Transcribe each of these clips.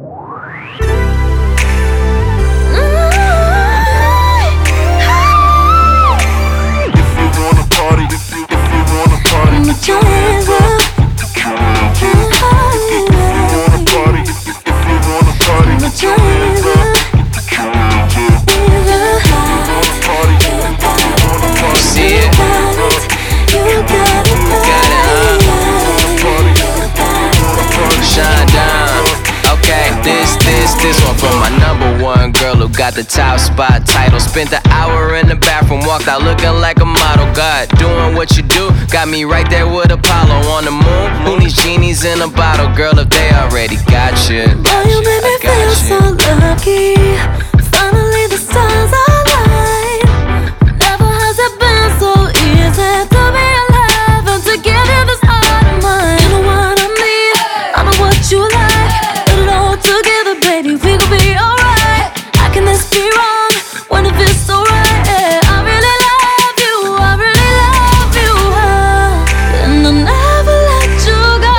Put your hands up. Put your hands up. See it? You got it. Shine down. Okay, this one from my number one girl who got the top spot title. Spent the hour in the bathroom, walked out looking like a model. God, doing what you do, got me right there with Apollo on the moon. Who needs genies in a bottle, girl, if they already got you? Boy, you made me feel so lucky. Finally the stars align. Never has it been so easy to be alive and to give you this heart of mine. You know what I mean? I know what you like. Put it all together, baby, we gon' be alright. How can this be wrong when it feels so right? Yeah, I really love you, I really love you, and I'll never let you go.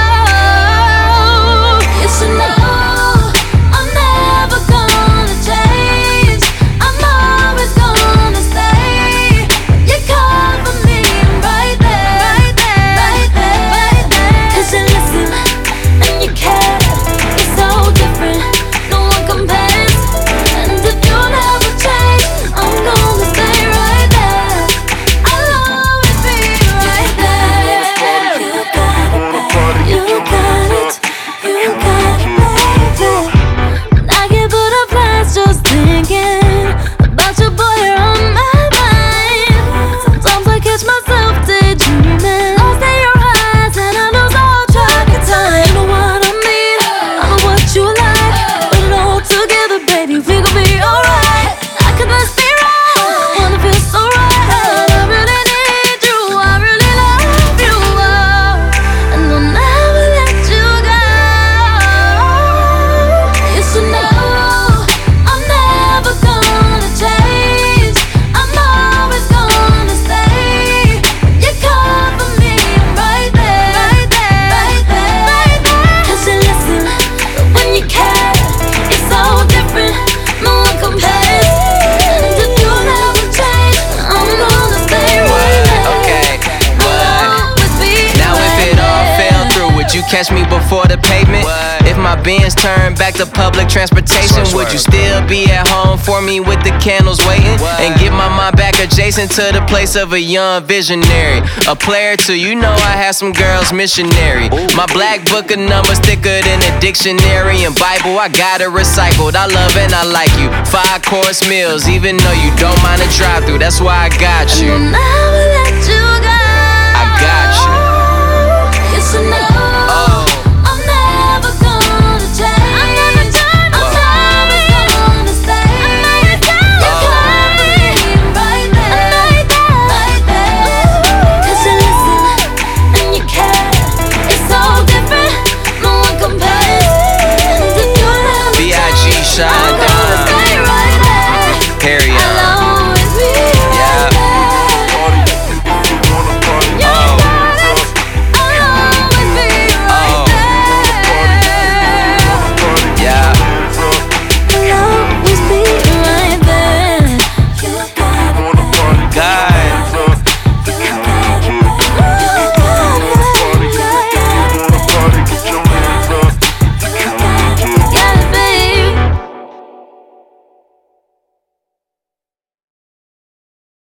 You should know I'm never gonna change. I'm always gonna stay. You cover me right there, right there, right there, right there. 'Cause you listen and you care. You're so different, no one compares. And if you never change, I'm gonna stay right there. I'll always be right there. You got it, baby. You got it. You got it, baby. I can't put up plans just thinking about you, boy, you're on my mind. Sometimes I catch myself daydreaming, lost in your eyes, and I lose all track of time. You know what I mean? I know what you like. Put it all together, baby, we gon' be alright. How could this be right when it feels so right? I really need you, I really love you, and I'll never let you go. You should know I'm never gonna change. I'm always gonna stay. You cover me right there, right there, right there, right there. 'Cause you listen when you care. It's so different, no one compares. And if you never change, I'm gonna stay right there. Okay, what? I'll always be Now if right it all there. fell through, would you catch me before the pavement? If my Benz turned back to public transportation, would you still be at home for me with the candles waiting? And get my mind back adjacent to the place of a young visionary. A player too, you know I had some girls missionary. My black book of numbers thicker than a dictionary and Bible. I got it recycled, I love and I like you. 5-course meals, even though you don't mind a drive through, that's why I got I'll you. never let you